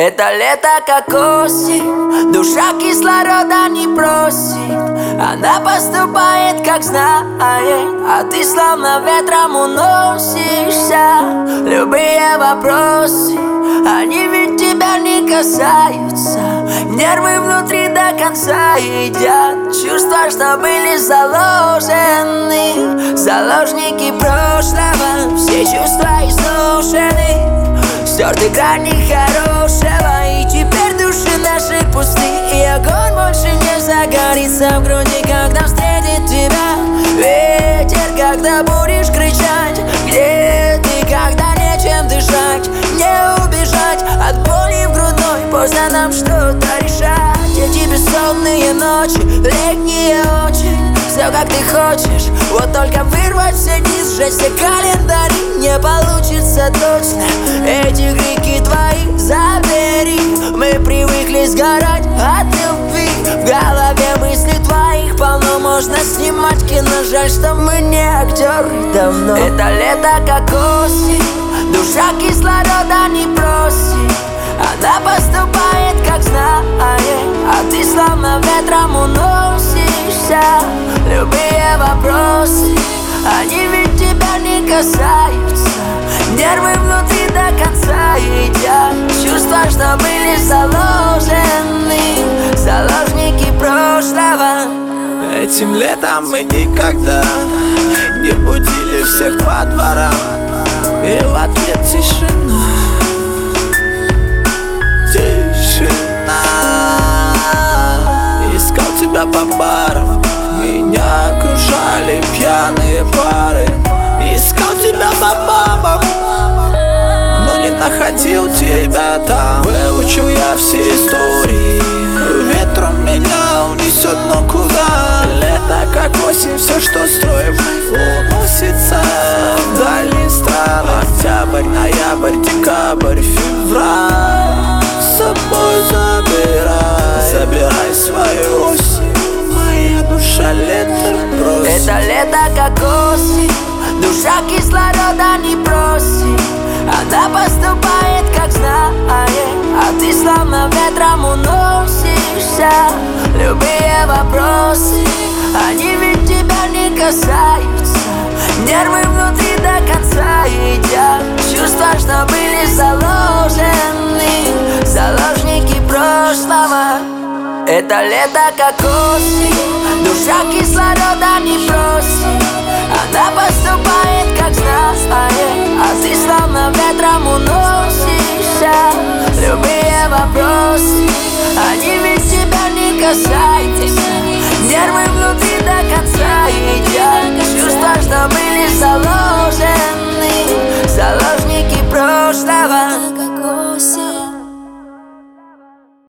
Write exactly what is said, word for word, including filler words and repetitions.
Это лето как осень, душа кислорода не просит. Она поступает как знает, а ты словно ветром уносишься. Любые вопросы, они ведь тебя не касаются. Нервы внутри до конца едят чувства, что были заложены. Заложники прошлого, все чувства изношены. Стерты грани хорошего, и теперь души наши пусты. И огонь больше не загорится в груди, когда встретит тебя ветер. Когда будешь кричать, где ты, когда нечем дышать, не убежать от боли в грудной. Поздно нам что-то решать. Эти бессонные ночи, летние очень, все как ты хочешь, вот только вырвать все дни, сжечь все календари не получится точно. Эти крики твои забери, мы привыкли сгорать от любви. В голове мысли твоих полно, можно снимать кино. Жаль, что мы не актеры давно. Это лето как осень, душа кислорода не просит. Она поступает как знает, а ты словно ветром уносишься. Любые вопросы, они ведь тебя не касаются. Нервы внутри до конца едят чувства, что были заложены. Заложники прошлого. Этим летом мы никогда не будили всех по дворам, и в ответ тишина. Тишина. Искал тебя по барам, меня окружали пьяные пары. Искал тебя по бабам, но не находил тебя там. Выучил я все истории, ветром меня унесет, но куда? Лето как осень, все, что строим, уносится в дальние страны. Октябрь, ноябрь, декабрь, февраль с собой забирай, забирай свою осень. Моя душа лето просит. Это лето как осень, душа кислорода не просит. Она поступает как знает, а ты словно ветром уносишься. Любые вопросы, они ведь тебя не касаются. Нервы внутри до конца едят чувства, что были заложены. Заложники прошлого. Это лето как осень, душа кислорода не просит. Она поступает как знает, а ты словно ветром уносишься. Любые вопросы, они ведь тебя не касаются.